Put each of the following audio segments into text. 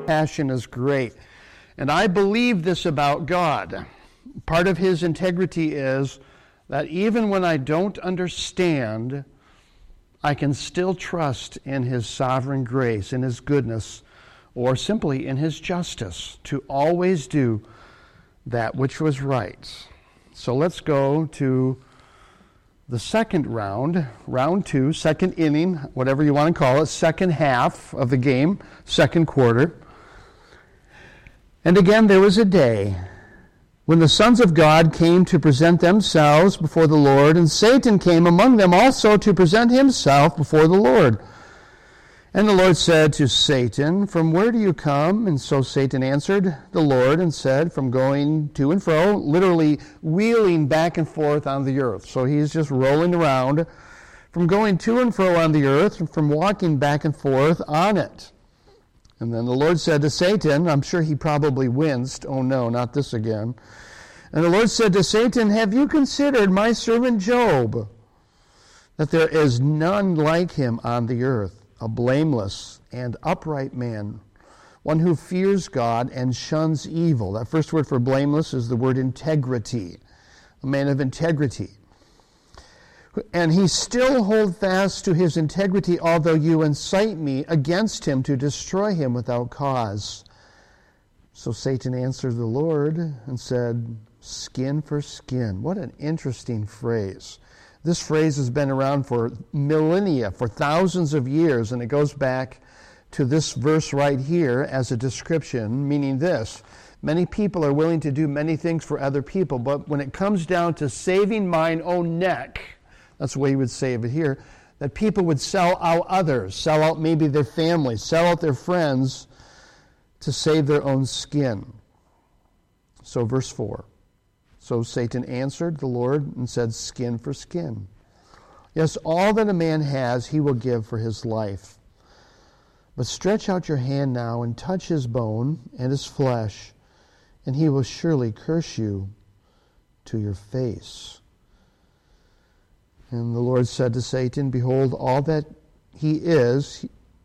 Passion is great. And I believe this about God. Part of his integrity is that even when I don't understand, I can still trust in his sovereign grace, in his goodness, or simply in his justice to always do that which was right. So let's go to the second round, round 2, second inning, whatever you want to call it, second half of the game, second quarter. And again, there was a day when the sons of God came to present themselves before the Lord, and Satan came among them also to present himself before the Lord. And the Lord said to Satan, "From where do you come?" And so Satan answered the Lord and said, "From going to and fro," literally wheeling back and forth on the earth. So he's just rolling around, from going to and fro on the earth, and from walking back and forth on it. And then the Lord said to Satan, I'm sure he probably winced, "Oh no, not this again." And the Lord said to Satan, "Have you considered my servant Job, that there is none like him on the earth, a blameless and upright man, one who fears God and shuns evil?" That first word for blameless is the word integrity, a man of integrity. "And he still hold fast to his integrity, although you incite me against him to destroy him without cause." So Satan answered the Lord and said, "Skin for skin." What an interesting phrase. This phrase has been around for millennia, for thousands of years, and it goes back to this verse right here as a description, meaning this: many people are willing to do many things for other people, but when it comes down to saving mine own neck, that's the way you would say it here, that people would sell out others, sell out maybe their families, sell out their friends to save their own skin. So verse 4. So Satan answered the Lord and said, "Skin for skin. Yes, all that a man has he will give for his life. But stretch out your hand now and touch his bone and his flesh, and he will surely curse you to your face." And the Lord said to Satan, "Behold, all that he is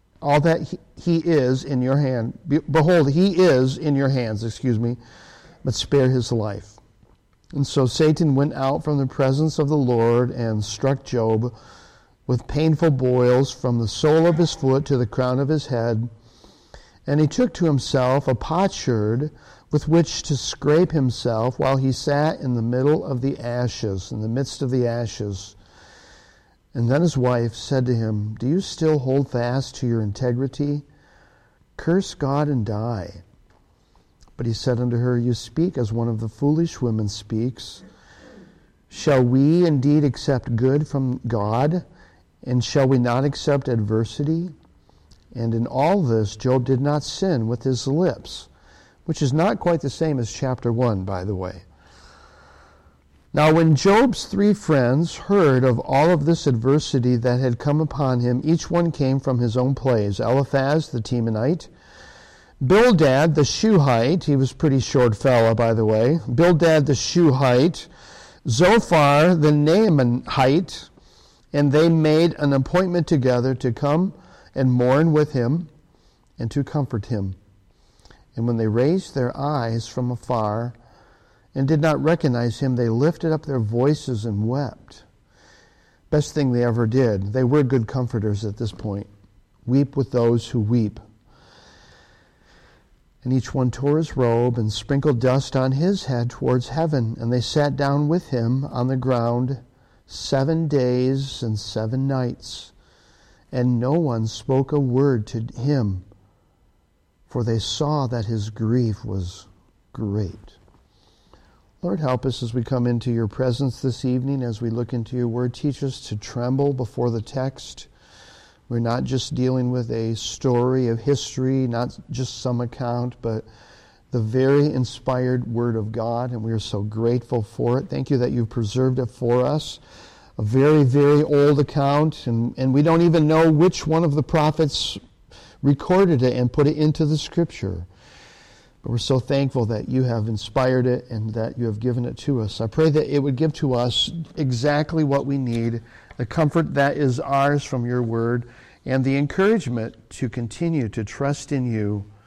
in your hand. Behold, he is in your hands, but spare his life." And so Satan went out from the presence of the Lord and struck Job with painful boils from the sole of his foot to the crown of his head. And he took to himself a potsherd with which to scrape himself while he sat in the midst of the ashes. And then his wife said to him, "Do you still hold fast to your integrity? Curse God and die." But he said unto her, "You speak as one of the foolish women speaks. Shall we indeed accept good from God, and shall we not accept adversity?" And in all this, Job did not sin with his lips, which is not quite the same as chapter 1, by the way. Now when Job's 3 friends heard of all of this adversity that had come upon him, each one came from his own place: Eliphaz the Temanite, Bildad the Shuhite — he was a pretty short fella, by the way — Bildad the Shuhite, Zophar the Naamanite, and they made an appointment together to come and mourn with him and to comfort him. And when they raised their eyes from afar and did not recognize him, they lifted up their voices and wept. Best thing they ever did. They were good comforters at this point. Weep with those who weep. And each one tore his robe and sprinkled dust on his head towards heaven. And they sat down with him on the ground 7 days and 7 nights. And no one spoke a word to him, for they saw that his grief was great. Lord, help us as we come into your presence this evening, as we look into your word. Teach us to tremble before the text. We're not just dealing with a story of history, not just some account, but the very inspired Word of God, and we are so grateful for it. Thank you that you've preserved it for us. A very, very old account, and we don't even know which one of the prophets recorded it and put it into the Scripture. But we're so thankful that you have inspired it and that you have given it to us. I pray that it would give to us exactly what we need, the comfort that is ours from your word, and the encouragement to continue to trust in you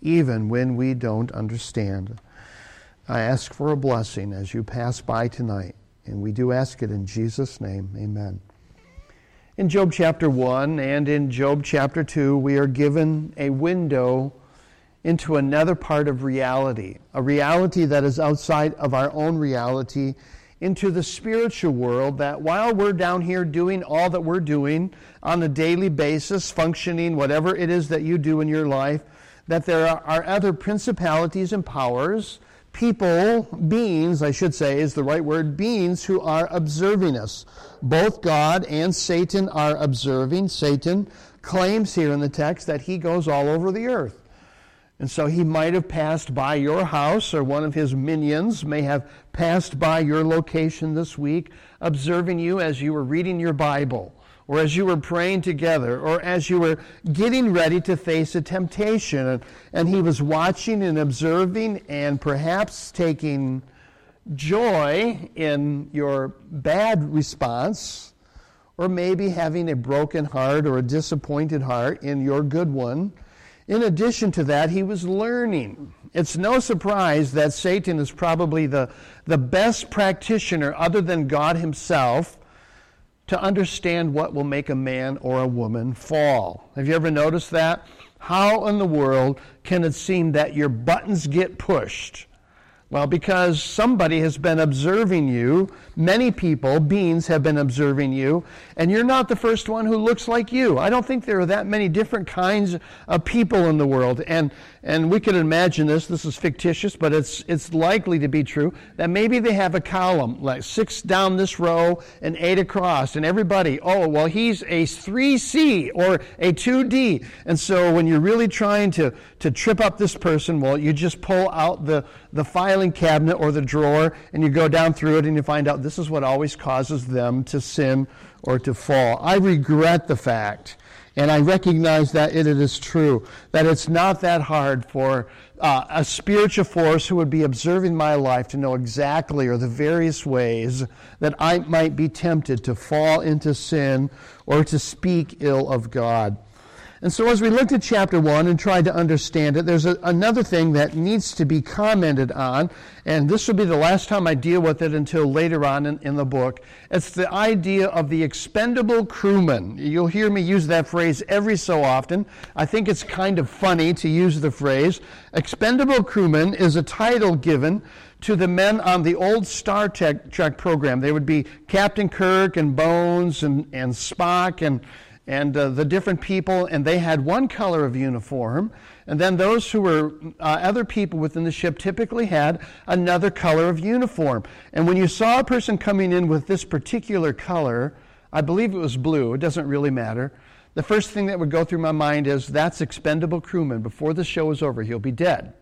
even when we don't understand. I ask for a blessing as you pass by tonight, and we do ask it in Jesus' name. Amen. In Job chapter 1 and in Job chapter 2, we are given a window into another part of reality, a reality that is outside of our own reality, into the spiritual world, that while we're down here doing all that we're doing on a daily basis, functioning, whatever it is that you do in your life, that there are other principalities and powers, people, beings, I should say is the right word, beings who are observing us. Both God and Satan are observing. Satan claims here in the text that he goes all over the earth. And so he might have passed by your house, or one of his minions may have passed by your location this week, observing you as you were reading your Bible, or as you were praying together, or as you were getting ready to face a temptation. And he was watching and observing and perhaps taking joy in your bad response, or maybe having a broken heart or a disappointed heart in your good one. In addition to that, he was learning. It's no surprise that Satan is probably the best practitioner other than God himself to understand what will make a man or a woman fall. Have you ever noticed that? How in the world can it seem that your buttons get pushed? Well, because somebody has been observing you. Many people, beings, have been observing you, and you're not the first one who looks like you. I don't think there are that many different kinds of people in the world, and we can imagine this is fictitious, but it's likely to be true, that maybe they have a column, like 6 down this row and 8 across, and everybody, oh, well, he's a 3C or a 2D, and so when you're really trying to trip up this person, well, you just pull out the filing cabinet or the drawer, and you go down through it, and you find out this is what always causes them to sin or to fall. I regret the fact, and I recognize that it is true, that it's not that hard for a spiritual force who would be observing my life to know exactly, or the various ways that I might be tempted to fall into sin or to speak ill of God. And so as we looked at chapter 1 and tried to understand it, there's another thing that needs to be commented on, and this will be the last time I deal with it until later on in the book. It's the idea of the expendable crewman. You'll hear me use that phrase every so often. I think it's kind of funny to use the phrase. Expendable crewman is a title given to the men on the old Star Trek program. They would be Captain Kirk and Bones and Spock and the different people, and they had one color of uniform, and then those who were other people within the ship typically had another color of uniform. And when you saw a person coming in with this particular color, I believe it was blue, it doesn't really matter, the first thing that would go through my mind is, that's expendable crewman. Before the show is over, he'll be dead.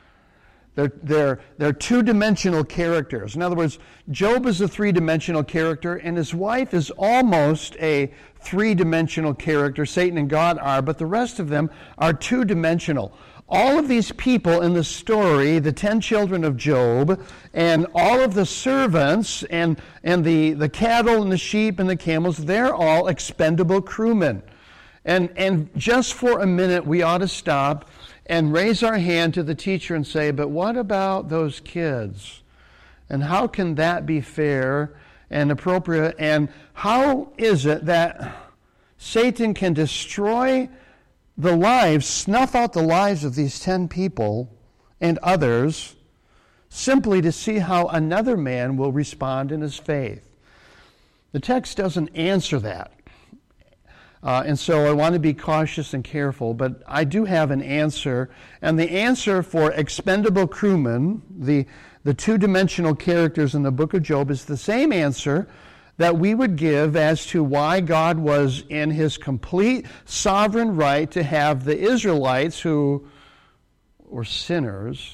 They're two-dimensional characters. In other words, Job is a three-dimensional character, and his wife is almost a three-dimensional character. Satan and God are, but the rest of them are two-dimensional. All of these people in the story, the 10 children of Job, and all of the servants, and the cattle and the sheep and the camels, they're all expendable crewmen. And just for a minute, we ought to stop and raise our hand to the teacher and say, but what about those kids? And how can that be fair and appropriate? And how is it that Satan can destroy the lives, snuff out the lives of these 10 people and others, simply to see how another man will respond in his faith? The text doesn't answer that. And so I want to be cautious and careful, but I do have an answer. And the answer for expendable crewmen, the two-dimensional characters in the book of Job, is the same answer that we would give as to why God was in his complete sovereign right to have the Israelites, who were sinners,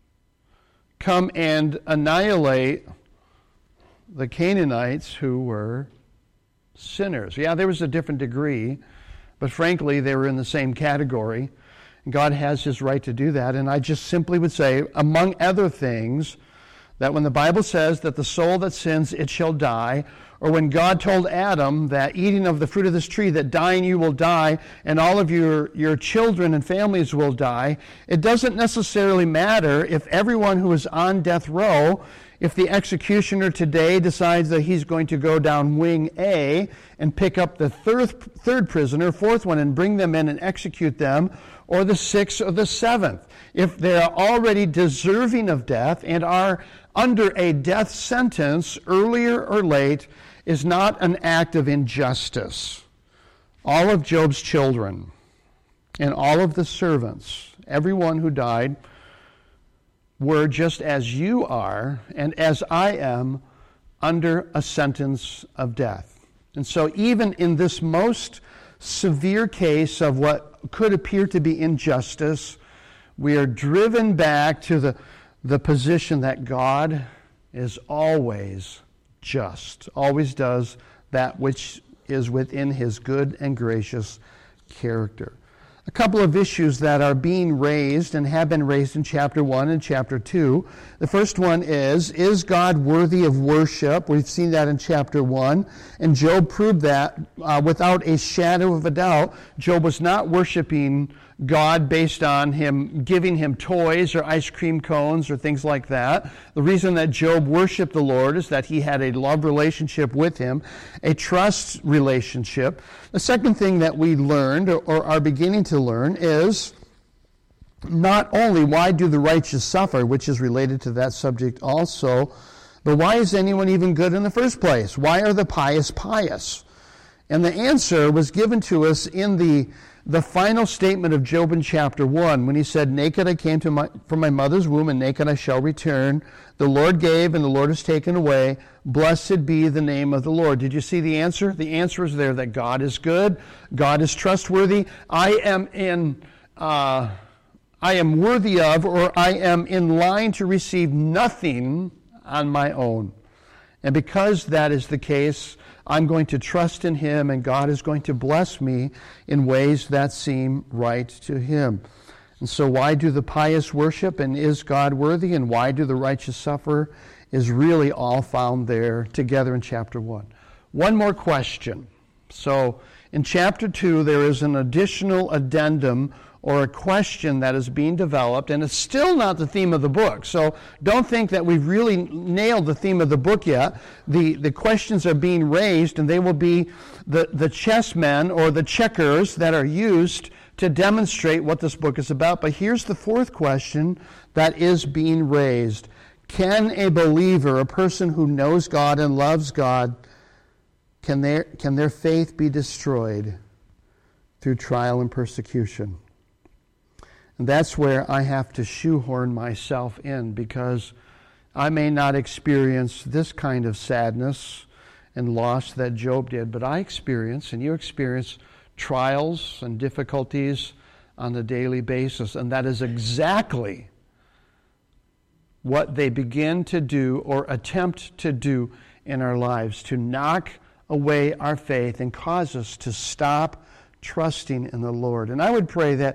come and annihilate the Canaanites, who were sinners. Yeah, there was a different degree, but frankly, they were in the same category. God has his right to do that, and I just simply would say, among other things, That when the Bible says that the soul that sins, it shall die, or when God told Adam that eating of the fruit of this tree, that dying you will die, and all of your children and families will die, it doesn't necessarily matter if everyone who is on death row, if the executioner today decides that he's going to go down wing A and pick up the third prisoner, fourth one, and bring them in and execute them, or the sixth or the seventh. If they are already deserving of death and are under a death sentence, earlier or late, is not an act of injustice. All of Job's children and all of the servants, everyone who died, were just as you are and as I am under a sentence of death. And so even in this most severe case of what could appear to be injustice, we are driven back to the position that God is always just, always does that which is within his good and gracious character. A couple of issues that are being raised and have been raised in chapter 1 and chapter 2. The first one is God worthy of worship? We've seen that in chapter 1, and Job proved that without a shadow of a doubt. Job was not worshiping God based on him giving him toys or ice cream cones or things like that. The reason that Job worshiped the Lord is that he had a love relationship with him, a trust relationship. The second thing that we learned or are beginning to learn is not only why do the righteous suffer, which is related to that subject also, but why is anyone even good in the first place? Why are the pious pious? And the answer was given to us in the final statement of Job in chapter 1, when he said, naked I came from my mother's womb, and naked I shall return. The Lord gave, and the Lord has taken away. Blessed be the name of the Lord. Did you see the answer? The answer is there, that God is good, God is trustworthy. I am worthy of, or I am in line to receive nothing on my own. And because that is the case, I'm going to trust in him, and God is going to bless me in ways that seem right to him. And so why do the pious worship, and is God worthy, and why do the righteous suffer, is really all found there together in chapter 1. One more question. So in chapter 2, there is an additional addendum or a question that is being developed, and it's still not the theme of the book. So don't think that we've really nailed the theme of the book yet. The questions are being raised, and they will be the chessmen or the checkers that are used to demonstrate what this book is about. But here's the fourth question that is being raised. Can a believer, a person who knows God and loves God, can their faith be destroyed through trial and persecution? And that's where I have to shoehorn myself in, because I may not experience this kind of sadness and loss that Job did, but I experience, and you experience, trials and difficulties on a daily basis. And that is exactly what they begin to do or attempt to do in our lives, to knock away our faith and cause us to stop trusting in the Lord. And I would pray that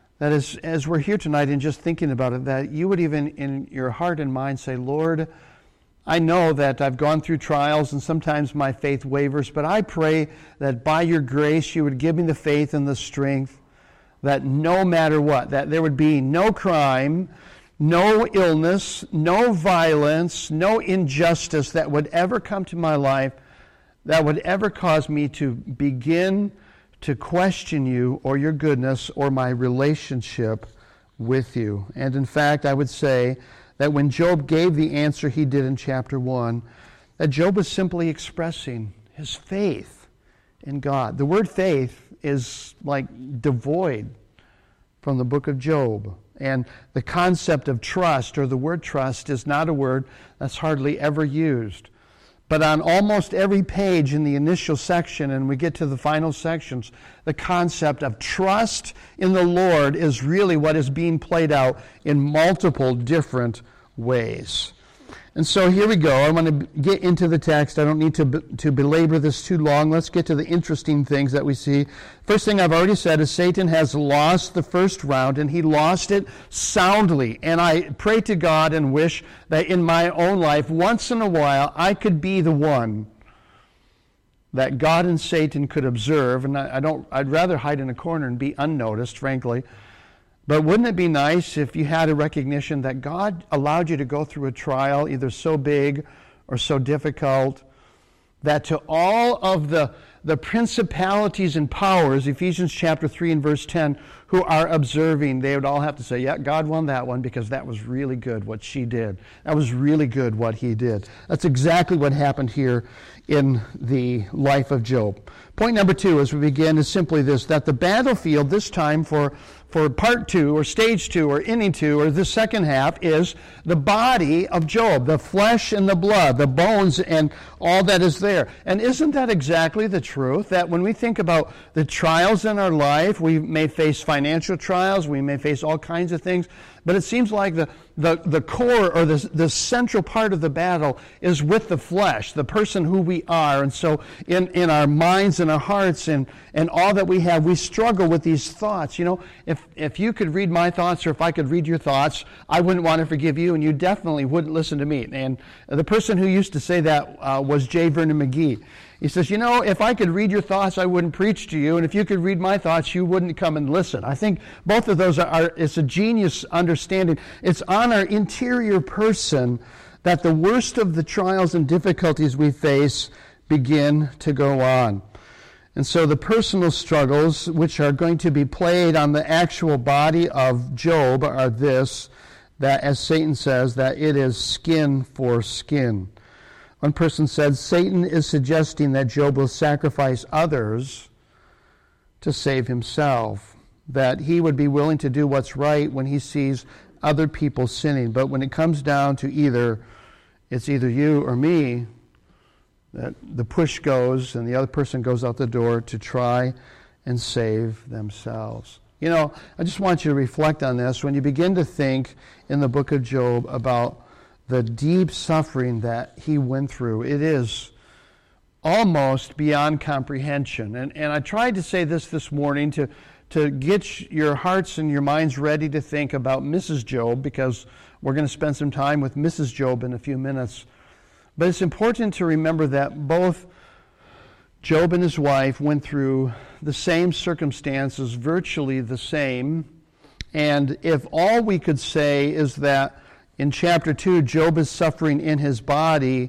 as we're here tonight and just thinking about it, that you would even in your heart and mind say, Lord, I know that I've gone through trials and sometimes my faith wavers, but I pray that by your grace you would give me the faith and the strength that no matter what, that there would be no crime, no illness, no violence, no injustice that would ever come to my life that would ever cause me to begin to question you or your goodness or my relationship with you. And in fact, I would say that when Job gave the answer he did in chapter 1, that Job was simply expressing his faith in God. The word faith is like devoid from the book of Job. And the concept of trust, or the word trust, is not a word that's hardly ever used. But on almost every page in the initial section, and we get to the final sections, the concept of trust in the Lord is really what is being played out in multiple different ways. And And so here we go. I want to get into the text. I don't need to belabor this too long. Let's get to the interesting things that we see. First thing I've already said is Satan has lost the first round, and he lost it soundly. And I pray to God and wish that in my own life, once in a while, I could be the one that God and Satan could observe. And I'd rather hide in a corner and be unnoticed, frankly. But wouldn't it be nice if you had a recognition that God allowed you to go through a trial, either so big or so difficult, that to all of the principalities and powers, Ephesians chapter 3 and verse 10, who are observing, they would all have to say, yeah, God won that one because that was really good what she did. That was really good what he did. That's exactly what happened here in the life of Job. Point number 2 as we begin is simply this, that the battlefield this time for part 2 or stage 2 or inning 2 or the second half is the body of Job, the flesh and the blood, the bones and all that is there. And isn't that exactly the truth? That when we think about the trials in our life, we may face financial trials, we may face all kinds of things, but it seems like the core or the central part of the battle is with the flesh, the person who we are. And so in our minds and our hearts and all that we have, we struggle with these thoughts. You know, if you could read my thoughts or if I could read your thoughts, I wouldn't want to forgive you and you definitely wouldn't listen to me. And the person who used to say that was J. Vernon McGee. He says, you know, if I could read your thoughts, I wouldn't preach to you. And if you could read my thoughts, you wouldn't come and listen. I think both of those it's a genius understanding. It's on our interior person that the worst of the trials and difficulties we face begin to go on. And so the personal struggles, which are going to be played on the actual body of Job, are this, that as Satan says, that it is skin for skin. One person said, Satan is suggesting that Job will sacrifice others to save himself, that he would be willing to do what's right when he sees other people sinning. But when it comes down to it's either you or me, that the push goes and the other person goes out the door to try and save themselves. You know, I just want you to reflect on this. When you begin to think in the book of Job about the deep suffering that he went through, it is almost beyond comprehension. And I tried to say this morning to get your hearts and your minds ready to think about Mrs. Job, because we're going to spend some time with Mrs. Job in a few minutes. But it's important to remember that both Job and his wife went through the same circumstances, virtually the same. And if all we could say is that in chapter 2, Job is suffering in his body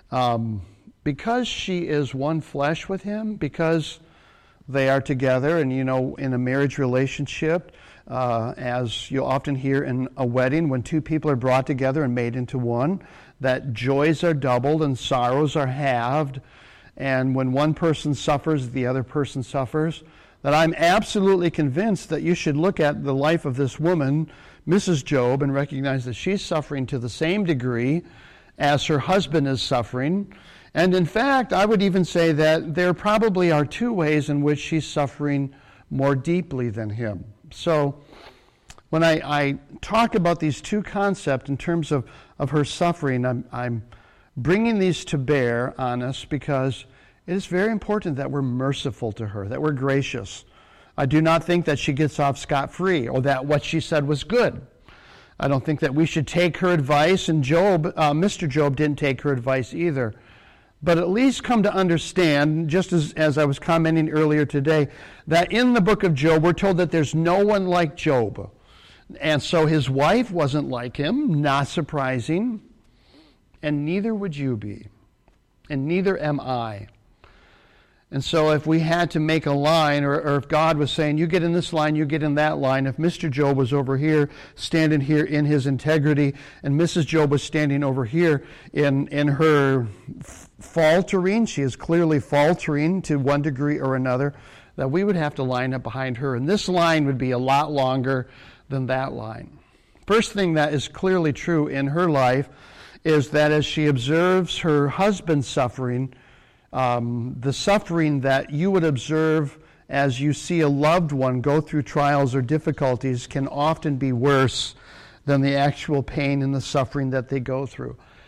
because she is one flesh with him, because they are together. And, you know, in a marriage relationship, as you'll often hear in a wedding, when two people are brought together and made into one, that joys are doubled and sorrows are halved. And when one person suffers, the other person suffers. That I'm absolutely convinced that you should look at the life of this woman, Mrs. Job, and recognize that she's suffering to the same degree as her husband is suffering. And in fact, I would even say that there probably are two ways in which she's suffering more deeply than him. So when I talk about these two concepts in terms of her suffering, I'm bringing these to bear on us because it is very important that we're merciful to her, that we're gracious. I do not think that she gets off scot-free or that what she said was good. I don't think that we should take her advice, and Mr. Job didn't take her advice either. But at least come to understand, just as I was commenting earlier today, that in the book of Job, we're told that there's no one like Job. And so his wife wasn't like him, not surprising, and neither would you be, and neither am I. And so if we had to make a line, or if God was saying, you get in this line, you get in that line, if Mr. Job was over here, standing here in his integrity, and Mrs. Job was standing over here in her faltering, she is clearly faltering to one degree or another, that we would have to line up behind her. And this line would be a lot longer than that line. First thing that is clearly true in her life is that as she observes her husband's suffering, the suffering that you would observe as you see a loved one go through trials or difficulties can often be worse than the actual pain and the suffering that they go through.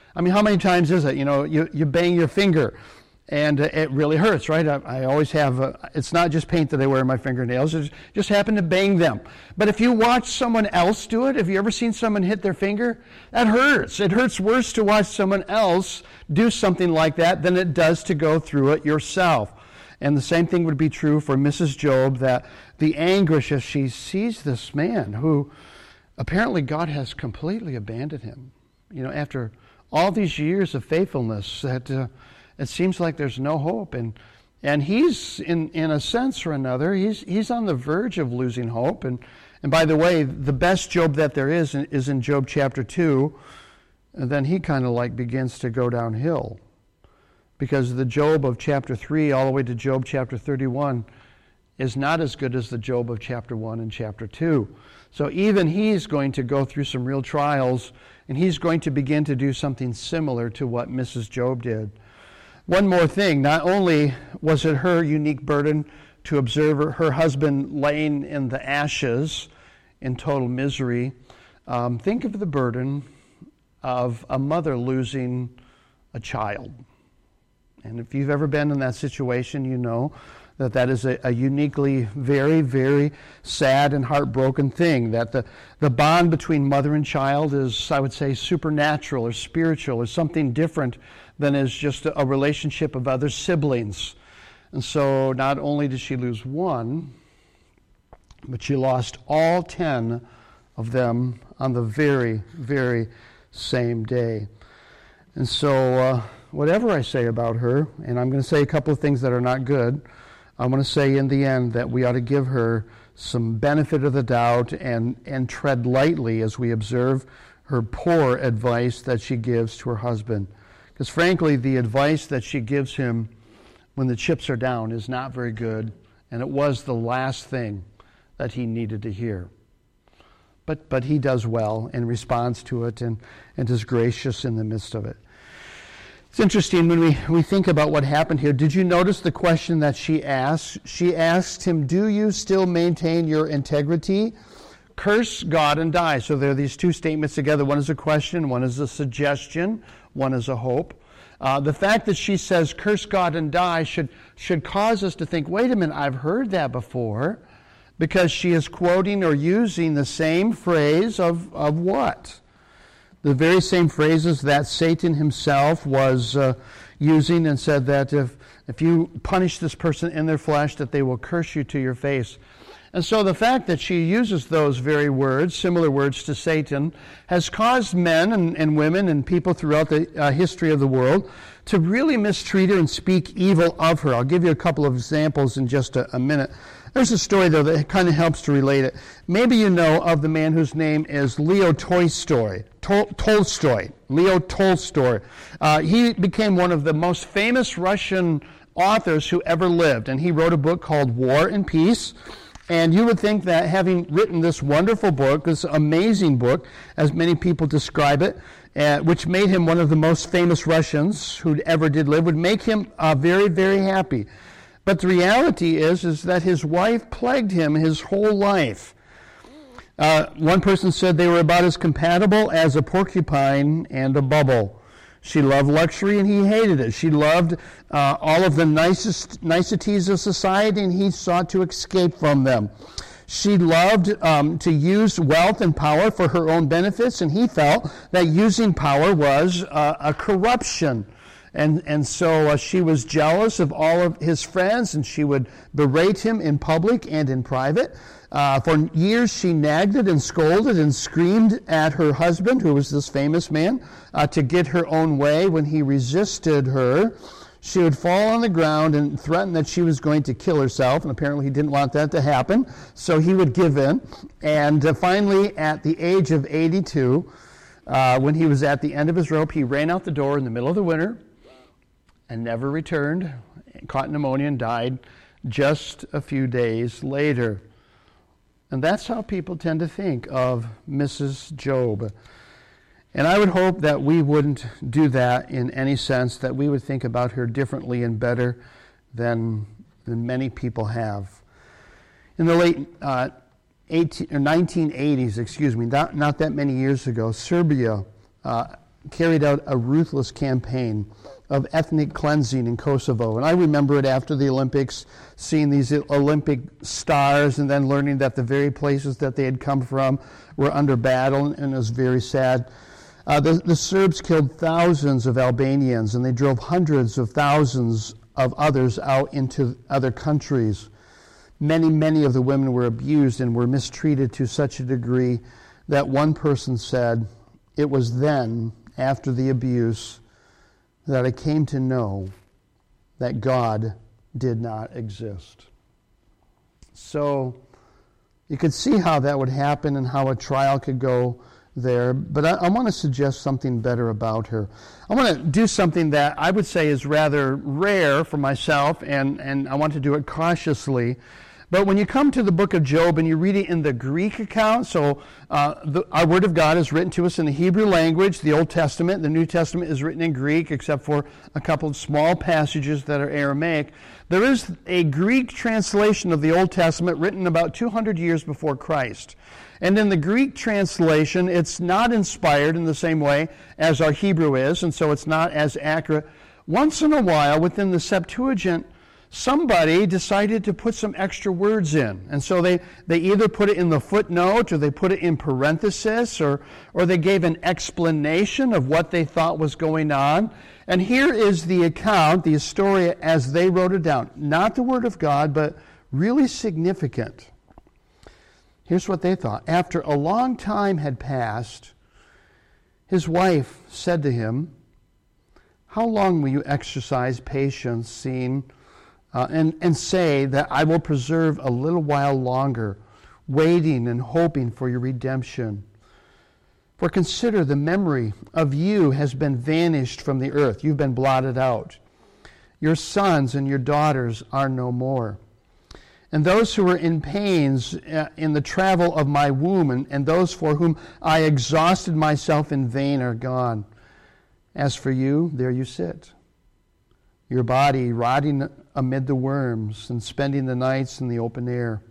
I mean, how many times is it? You bang your finger, and it really hurts, right? I always have, it's not just paint that I wear in my fingernails, I just happen to bang them. But if you watch someone else do it, have you ever seen someone hit their finger? That hurts. It hurts worse to watch someone else do something like that than it does to go through it yourself. And the same thing would be true for Mrs. Job, that the anguish as she sees this man who apparently God has completely abandoned him. After all these years of faithfulness, that it seems like there's no hope, and he's in a sense or another, he's on the verge of losing hope. And by the way, the best Job that there is in Job chapter 2, and then he kind of begins to go downhill, because the Job of chapter 3 all the way to Job chapter 31 is not as good as the Job of chapter 1 and chapter 2. So even he's going to go through some real trials, and he's going to begin to do something similar to what Mrs. Job did. One more thing, not only was it her unique burden to observe her husband laying in the ashes in total misery, think of the burden of a mother losing a child. And if you've ever been in that situation, you know that is a uniquely very, very sad and heartbroken thing, that the bond between mother and child is, I would say, supernatural or spiritual or something different than is just a relationship of other siblings. And so not only did she lose one, but she lost all 10 of them on the very, very same day. And so whatever I say about her, and I'm going to say a couple of things that are not good, I'm going to say in the end that we ought to give her some benefit of the doubt and tread lightly as we observe her poor advice that she gives to her husband. Because frankly, the advice that she gives him when the chips are down is not very good, and it was the last thing that he needed to hear. But he does well and responds to it and is gracious in the midst of it. It's interesting when we think about what happened here. Did you notice the question that she asked? She asked him, "Do you still maintain your integrity? Curse God and die." So there are these two statements together. One is a question, one is a suggestion, one is a hope. The fact that she says, "Curse God and die," should cause us to think, wait a minute, I've heard that before, because she is quoting or using the same phrase of what? The very same phrases that Satan himself was using, and said that if you punish this person in their flesh, that they will curse you to your face. And so the fact that she uses those very words, similar words to Satan, has caused men and women and people throughout the history of the world to really mistreat her and speak evil of her. I'll give you a couple of examples in just a minute. There's a story, though, that kind of helps to relate it. Maybe you know of the man whose name is Leo Tolstoy. Leo Tolstoy. He became one of the most famous Russian authors who ever lived, and he wrote a book called War and Peace. And you would think that having written this wonderful book, this amazing book, as many people describe it, which made him one of the most famous Russians who ever did live, would make him very, very happy. But the reality is that his wife plagued him his whole life. One person said they were about as compatible as a porcupine and a bubble. She loved luxury and he hated it. She loved all of the niceties of society and he sought to escape from them. She loved to use wealth and power for her own benefits, and he felt that using power was a corruption. And so she was jealous of all of his friends, and she would berate him in public and in private. For years she nagged and scolded and screamed at her husband, who was this famous man, to get her own way. When he resisted her, she would fall on the ground and threaten that she was going to kill herself, and apparently he didn't want that to happen, so he would give in. And finally, at the age of 82, when he was at the end of his rope, he ran out the door in the middle of the winter and never returned, caught pneumonia and died just a few days later. And that's how people tend to think of Mrs. Job. And I would hope that we wouldn't do that in any sense, that we would think about her differently and better than many people have. In the late 1980s, not that many years ago, Serbia carried out a ruthless campaign of ethnic cleansing in Kosovo. And I remember it after the Olympics, seeing these Olympic stars and then learning that the very places that they had come from were under battle, and it was very sad. The Serbs killed thousands of Albanians, and they drove hundreds of thousands of others out into other countries. Many of the women were abused and were mistreated to such a degree that one person said, "It was then, after the abuse, that I came to know that God did not exist." So you could see how that would happen and how a trial could go there. But I want to suggest something better about her. I want to do something that I would say is rather rare for myself, and I want to do it cautiously. But when you come to the book of Job and you read it in the Greek account, so our Word of God is written to us in the Hebrew language, the Old Testament. The New Testament is written in Greek, except for a couple of small passages that are Aramaic. There is a Greek translation of the Old Testament written about 200 years before Christ. And in the Greek translation, it's not inspired in the same way as our Hebrew is, and so it's not as accurate. Once in a while, within the Septuagint, somebody decided to put some extra words in. And so they either put it in the footnote, or they put it in parenthesis, or they gave an explanation of what they thought was going on. And here is the account, the Historia, as they wrote it down. Not the Word of God, but really significant. Here's what they thought. After a long time had passed, his wife said to him, "How long will you exercise patience, seeing and say that I will preserve a little while longer, waiting and hoping for your redemption? For consider, the memory of you has been vanished from the earth. You've been blotted out. Your sons and your daughters are no more. And those who were in pains in the travel of my womb, and those for whom I exhausted myself in vain are gone. As for you, there you sit, your body rotting amid the worms and spending the nights in the open air.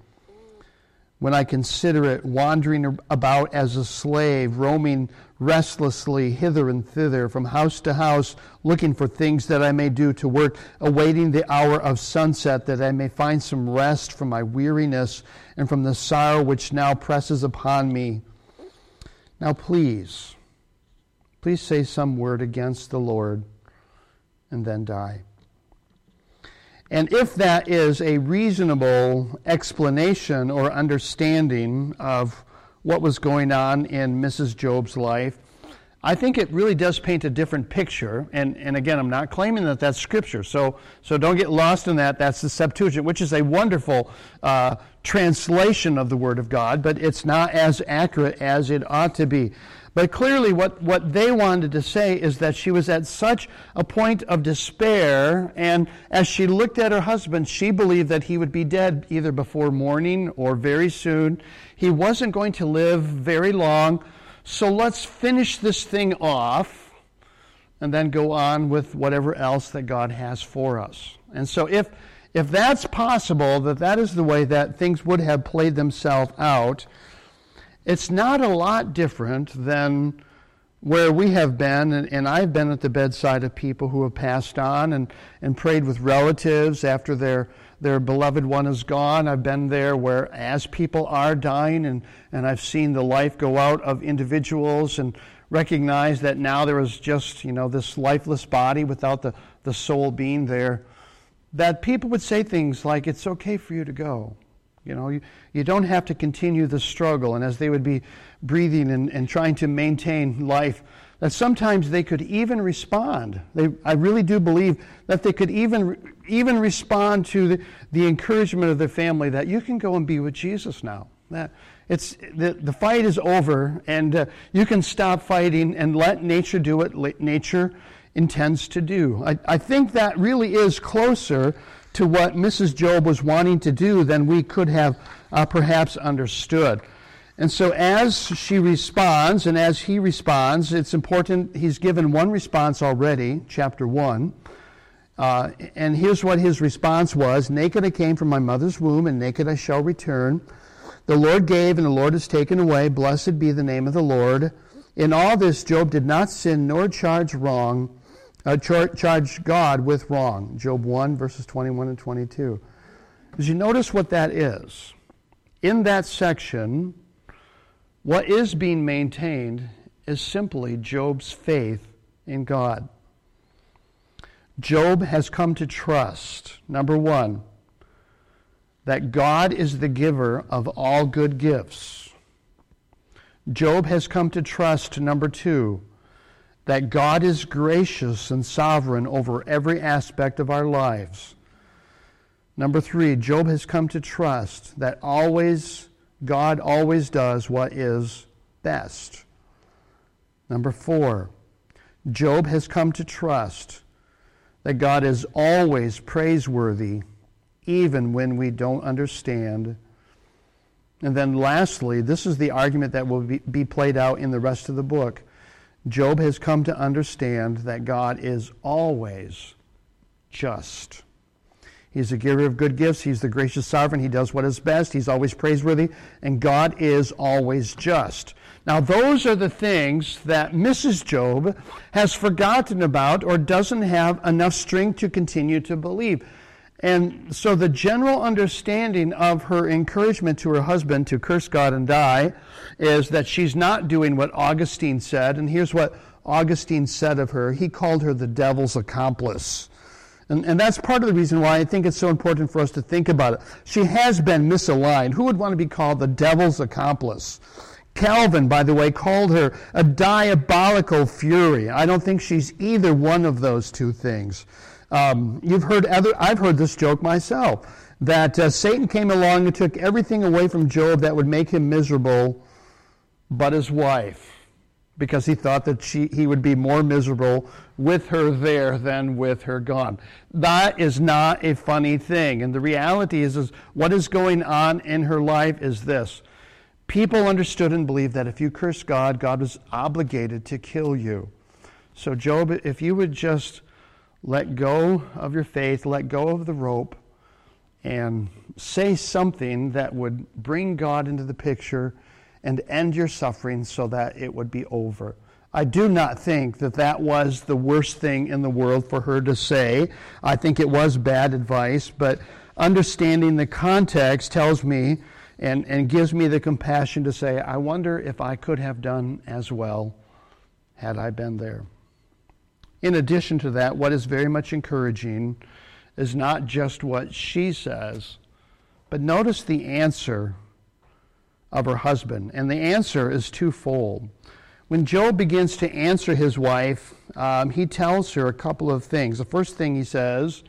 When I consider it, wandering about as a slave, roaming restlessly hither and thither, from house to house, looking for things that I may do to work, awaiting the hour of sunset, that I may find some rest from my weariness and from the sorrow which now presses upon me. Now please say some word against the Lord, and then die." And if that is a reasonable explanation or understanding of what was going on in Mrs. Job's life, I think it really does paint a different picture. And again, I'm not claiming that that's Scripture, so don't get lost in that. That's the Septuagint, which is a wonderful translation of the Word of God, but it's not as accurate as it ought to be. But clearly what they wanted to say is that she was at such a point of despair, and as she looked at her husband, she believed that he would be dead either before morning or very soon. He wasn't going to live very long, so let's finish this thing off and then go on with whatever else that God has for us. And so if that's possible, that is the way that things would have played themselves out, it's not a lot different than where we have been, and I've been at the bedside of people who have passed on and prayed with relatives after their beloved one is gone. I've been there where as people are dying, and I've seen the life go out of individuals and recognize that now there is just, this lifeless body without the soul being there, that people would say things like, "It's okay for you to go. You don't have to continue the struggle." And as they would be breathing and trying to maintain life, that sometimes they could even respond. I really do believe that they could even respond to the encouragement of their family that you can go and be with Jesus now. That the fight is over, and you can stop fighting and let nature do what nature intends to do. I think that really is closer to what Mrs. Job was wanting to do than we could have perhaps understood. And so as she responds and as he responds, it's important. He's given one response already, chapter 1. And here's what his response was. "Naked I came from my mother's womb, and naked I shall return. The Lord gave, and the Lord has taken away. Blessed be the name of the Lord. In all this, Job did not sin nor charge God with wrong. Job 1, verses 21 and 22. Did you notice what that is? In that section, what is being maintained is simply Job's faith in God. Job has come to trust, number one, that God is the giver of all good gifts. Job has come to trust, number two, that God is gracious and sovereign over every aspect of our lives. Number three, Job has come to trust that God always does what is best. Number four, Job has come to trust that God is always praiseworthy, even when we don't understand. And then lastly, this is the argument that will be played out in the rest of the book. Job has come to understand that God is always just. He's the giver of good gifts. He's the gracious sovereign. He does what is best. He's always praiseworthy. And God is always just. Now, those are the things that Mrs. Job has forgotten about or doesn't have enough strength to continue to believe. And so the general understanding of her encouragement to her husband to curse God and die is that she's not doing what Augustine said. And here's what Augustine said of her. He called her the devil's accomplice. And that's part of the reason why I think it's so important for us to think about it. She has been misaligned. Who would want to be called the devil's accomplice? Calvin, by the way, called her a diabolical fury. I don't think she's either one of those two things. I've heard this joke myself, that Satan came along and took everything away from Job that would make him miserable but his wife, because he thought that he would be more miserable with her there than with her gone. That is not a funny thing. And the reality is what is going on in her life is this. People understood and believed that if you cursed God, God was obligated to kill you. So Job, if you would just let go of your faith, let go of the rope, and say something that would bring God into the picture and end your suffering so that it would be over. I do not think that was the worst thing in the world for her to say. I think it was bad advice, but understanding the context tells me and gives me the compassion to say, I wonder if I could have done as well had I been there. In addition to that, what is very much encouraging is not just what she says, but notice the answer of her husband. And the answer is twofold. When Job begins to answer his wife, he tells her a couple of things. The first thing he says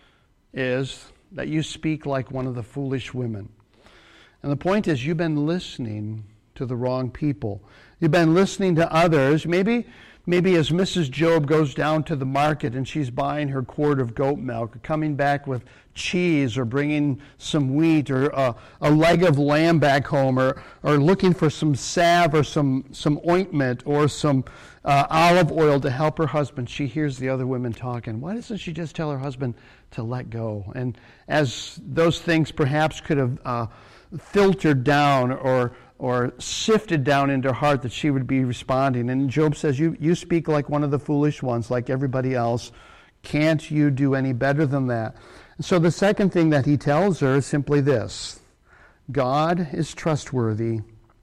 is that you speak like one of the foolish women. And the point is, you've been listening to the wrong people. You've been listening to others. Maybe as Mrs. Job goes down to the market and she's buying her quart of goat milk, coming back with cheese or bringing some wheat or a leg of lamb back home or looking for some salve or some ointment or some olive oil to help her husband, she hears the other women talking. Why doesn't she just tell her husband to let go? And as those things perhaps could have filtered down or sifted down into her heart, that she would be responding. And Job says, you speak like one of the foolish ones, like everybody else. Can't you do any better than that? And so the second thing that he tells her is simply this. God is trustworthy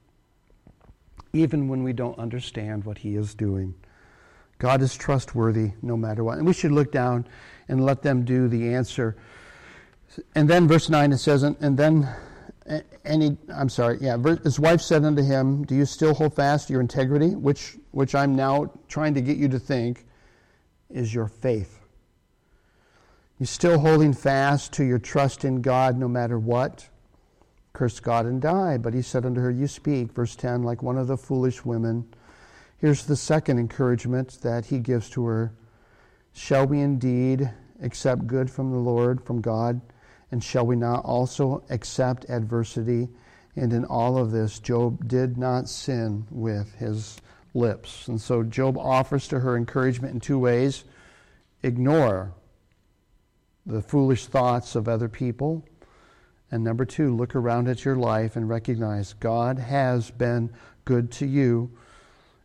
even when we don't understand what he is doing. God is trustworthy no matter what. And we should look down and let them do the answer. And then verse 9 it says, his wife said unto him, do you still hold fast to your integrity, which I'm now trying to get you to think is your faith? You're still holding fast to your trust in God no matter what? Curse God and die. But he said unto her, you speak, verse 10, like one of the foolish women. Here's the second encouragement that he gives to her. Shall we indeed accept good from the Lord, from God? And shall we not also accept adversity? And in all of this, Job did not sin with his lips. And so Job offers to her encouragement in two ways. Ignore the foolish thoughts of other people. And number two, look around at your life and recognize God has been good to you.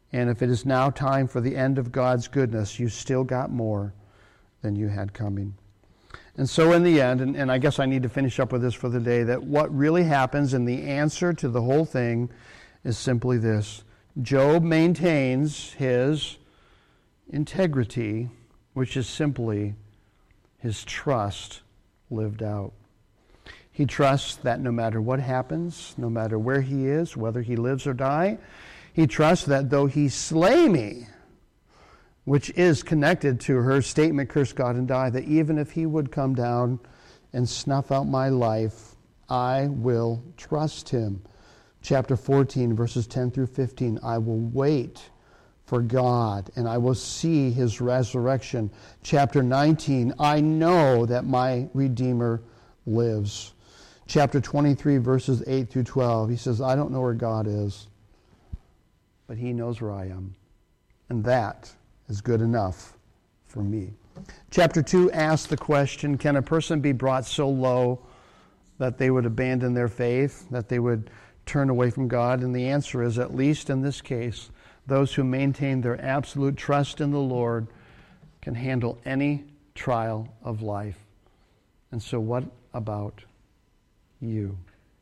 And if it is now time for the end of God's goodness, you still got more than you had coming. And so in the end, and I guess I need to finish up with this for the day, that what really happens and the answer to the whole thing is simply this. Job maintains his integrity, which is simply his trust lived out. He trusts that no matter what happens, no matter where he is, whether he lives or die, he trusts that though he slay me, which is connected to her statement, curse God and die, that even if he would come down and snuff out my life, I will trust him. Chapter 14, verses 10 through 15, I will wait for God, and I will see his resurrection. Chapter 19, I know that my Redeemer lives. Chapter 23, verses 8 through 12, he says, I don't know where God is, but he knows where I am. And that is good enough for me. Chapter 2 asks the question, can a person be brought so low that they would abandon their faith, that they would turn away from God? And the answer is, at least in this case, those who maintain their absolute trust in the Lord can handle any trial of life. And so what about you?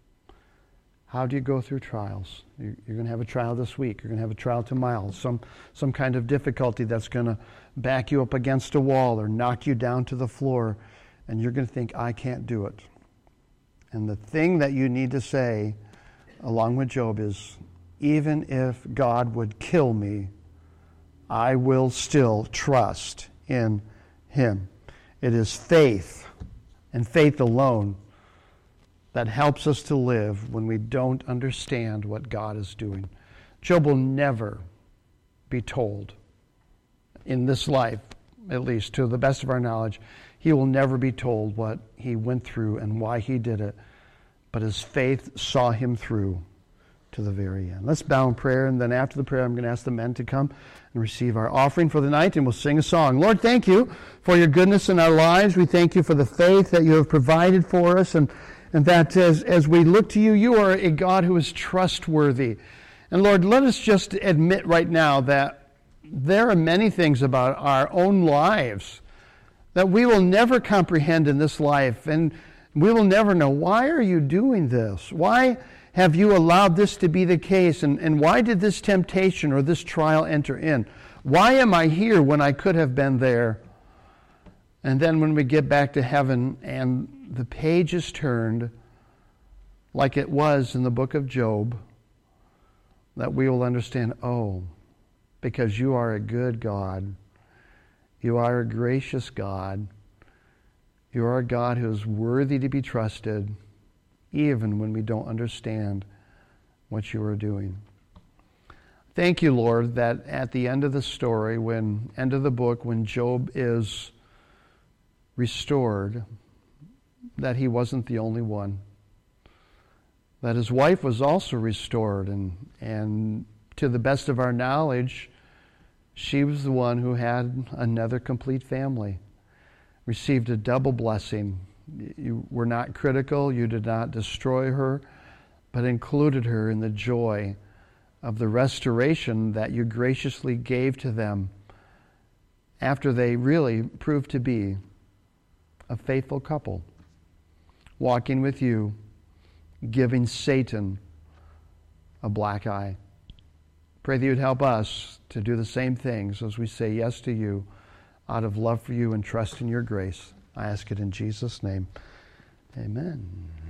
How do you go through trials? You're going to have a trial this week. You're going to have a trial tomorrow. Some kind of difficulty that's going to back you up against a wall or knock you down to the floor. And you're going to think, I can't do it. And the thing that you need to say, along with Job, is, even if God would kill me, I will still trust in him. It is faith, and faith alone, that helps us to live when we don't understand what God is doing. Job will never be told, in this life, at least to the best of our knowledge, he will never be told what he went through and why he did it. But his faith saw him through to the very end. Let's bow in prayer, and then after the prayer, I'm going to ask the men to come and receive our offering for the night, and we'll sing a song. Lord, thank you for your goodness in our lives. We thank you for the faith that you have provided for us, and that as we look to you, you are a God who is trustworthy. And Lord, let us just admit right now that there are many things about our own lives that we will never comprehend in this life, and we will never know, why are you doing this? Why have you allowed this to be the case? And why did this temptation or this trial enter in? Why am I here when I could have been there? And then when we get back to heaven and the page is turned, like it was in the book of Job, that we will understand, oh, because you are a good God. You are a gracious God. You are a God who is worthy to be trusted, even when we don't understand what you are doing. Thank you, Lord, that at the end of the story, end of the book, when Job is restored, that he wasn't the only one. That his wife was also restored, and to the best of our knowledge, she was the one who had another complete family, received a double blessing. You were not critical, you did not destroy her, but included her in the joy of the restoration that you graciously gave to them after they really proved to be a faithful couple, walking with you, giving Satan a black eye. Pray that you'd help us to do the same things as we say yes to you out of love for you and trust in your grace. I ask it in Jesus' name. Amen.